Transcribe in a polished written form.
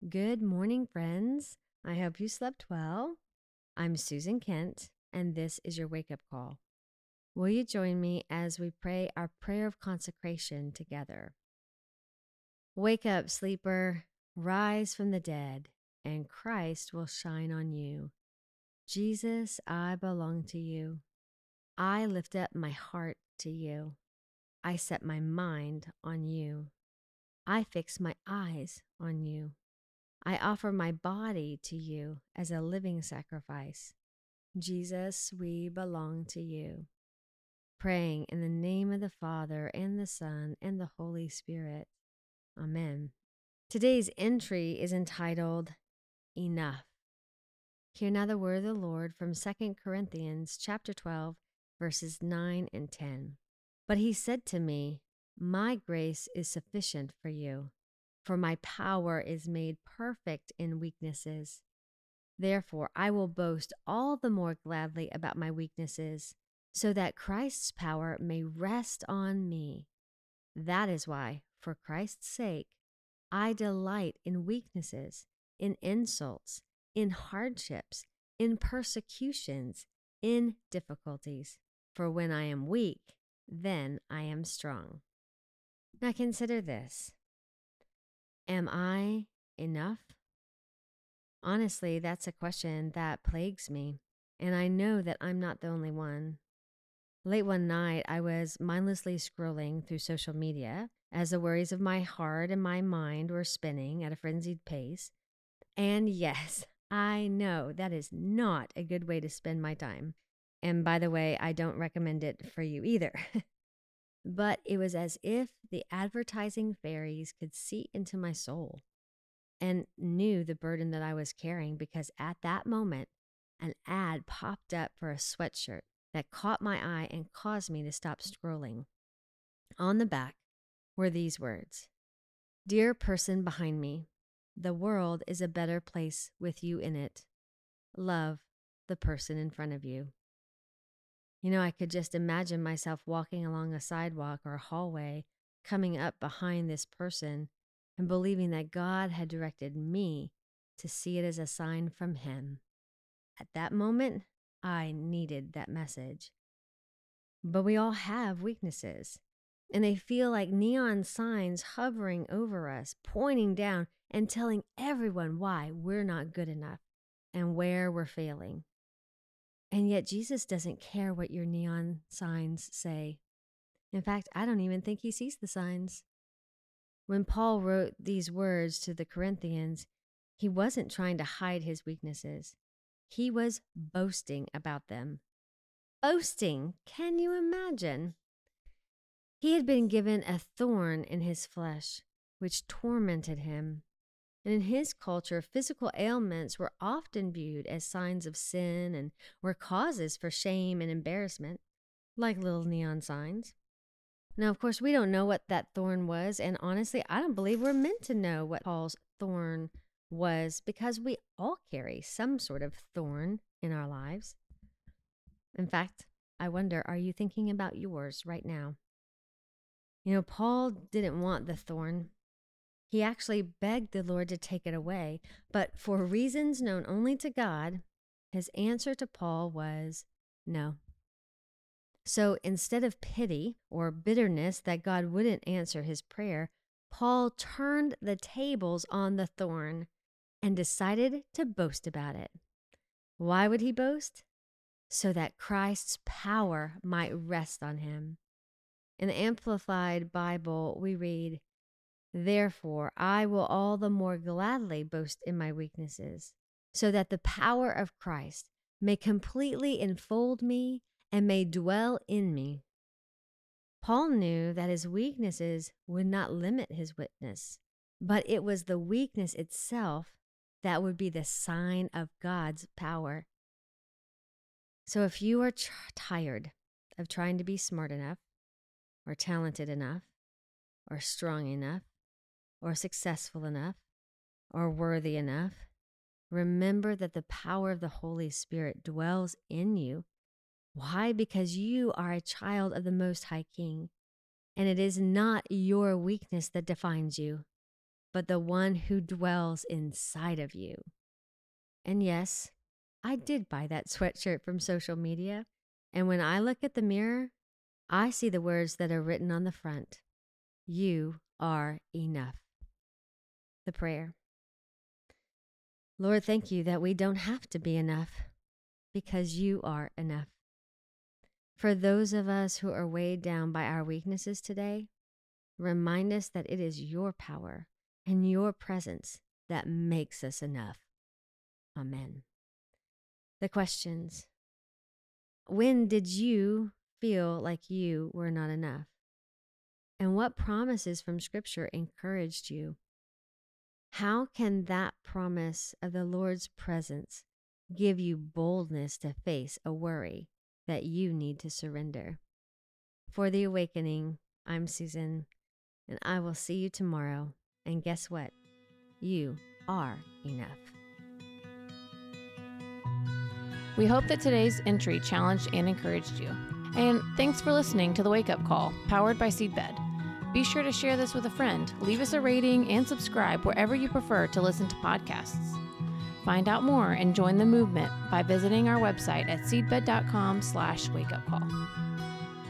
Good morning, friends. I hope you slept well. I'm Susan Kent, and this is your wake up call. Will you join me as we pray our prayer of consecration together? Wake up, sleeper, rise from the dead, and Christ will shine on you. Jesus, I belong to you. I lift up my heart to you. I set my mind on you. I fix my eyes on you. I offer my body to you as a living sacrifice. Jesus, we belong to you. Praying in the name of the Father, and the Son, and the Holy Spirit. Amen. Today's entry is entitled Enough. Hear now the word of the Lord from 2 Corinthians chapter 12, verses 9 and 10. But he said to me, My grace is sufficient for you, for my power is made perfect in weaknesses. Therefore, I will boast all the more gladly about my weaknesses, so that Christ's power may rest on me. That is why, for Christ's sake, I delight in weaknesses, in insults, in hardships, in persecutions, in difficulties. For when I am weak, then I am strong. Now consider this. Am I enough? Honestly, that's a question that plagues me, and I know that I'm not the only one. Late one night, I was mindlessly scrolling through social media as the worries of my heart and my mind were spinning at a frenzied pace. And yes, I know that is not a good way to spend my time. And by the way, I don't recommend it for you either. But it was as if the advertising fairies could see into my soul and knew the burden that I was carrying, because at that moment, an ad popped up for a sweatshirt that caught my eye and caused me to stop scrolling. On the back were these words: Dear person behind me, the world is a better place with you in it. Love the person in front of you. I could just imagine myself walking along a sidewalk or a hallway, coming up behind this person and believing that God had directed me to see it as a sign from Him. At that moment, I needed that message. But we all have weaknesses, and they feel like neon signs hovering over us, pointing down and telling everyone why we're not good enough and where we're failing. And yet Jesus doesn't care what your neon signs say. In fact, I don't even think He sees the signs. When Paul wrote these words to the Corinthians, he wasn't trying to hide his weaknesses. He was boasting about them. Boasting, can you imagine? He had been given a thorn in his flesh, which tormented him. And in his culture, physical ailments were often viewed as signs of sin and were causes for shame and embarrassment, like little neon signs. Now, of course, we don't know what that thorn was, and honestly, I don't believe we're meant to know what Paul's thorn was, because we all carry some sort of thorn in our lives. In fact, I wonder, are you thinking about yours right now? Paul didn't want the thorn. He actually begged the Lord to take it away, but for reasons known only to God, his answer to Paul was no. So instead of pity or bitterness that God wouldn't answer his prayer, Paul turned the tables on the thorn and decided to boast about it. Why would he boast? So that Christ's power might rest on him. In the Amplified Bible, we read, Therefore, I will all the more gladly boast in my weaknesses, so that the power of Christ may completely enfold me and may dwell in me. Paul knew that his weaknesses would not limit his witness, but it was the weakness itself that would be the sign of God's power. So if you are tired of trying to be smart enough, or talented enough, or strong enough, or successful enough, or worthy enough, remember that the power of the Holy Spirit dwells in you. Why? Because you are a child of the Most High King, and it is not your weakness that defines you. but the one who dwells inside of you. And yes, I did buy that sweatshirt from social media. And when I look at the mirror, I see the words that are written on the front. You are enough. The prayer. Lord, thank you that we don't have to be enough because you are enough. For those of us who are weighed down by our weaknesses today, remind us that it is your power and your presence that makes us enough. Amen. The questions. When did you feel like you were not enough? And what promises from Scripture encouraged you? How can that promise of the Lord's presence give you boldness to face a worry that you need to surrender? For The Awakening, I'm Susan, and I will see you tomorrow. And guess what? You are enough. We hope that today's entry challenged and encouraged you. And thanks for listening to The Wake Up Call, powered by Seedbed. Be sure to share this with a friend, leave us a rating, and subscribe wherever you prefer to listen to podcasts. Find out more and join the movement by visiting our website at seedbed.com/wakeupcall.